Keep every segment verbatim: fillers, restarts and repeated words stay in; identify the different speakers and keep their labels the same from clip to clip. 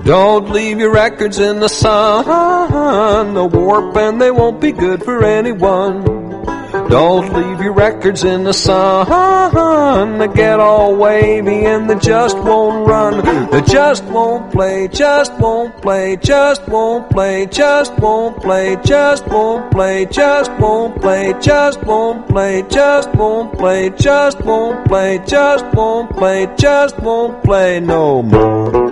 Speaker 1: Don't leave your records in the sun. They'll warp and they won't be good for anyone. Don't leave your records in the sun. They get all wavy and they just won't run. They just won't play, just won't play, just won't play, just won't play, just won't play, just won't play, just won't play, just won't play, just won't play, just won't play, just won't play no more.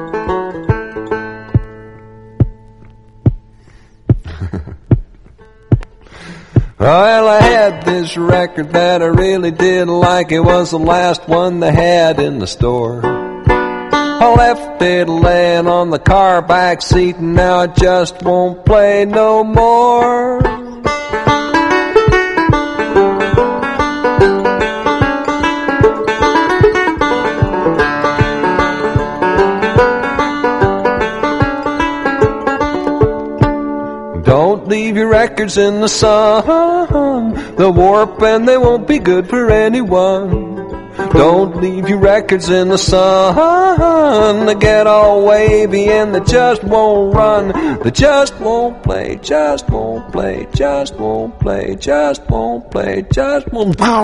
Speaker 1: Well, I had this record that I really did like. It was the last one they had in the store. I left it laying on the car back seat, and now it just won't play no more. Don't leave your records in the sun. They'll warp and they won't be good for anyone. Don't leave your records in the sun. They get all wavy and they just won't run. They just won't play, just won't play, just won't play, just won't play, just won't play.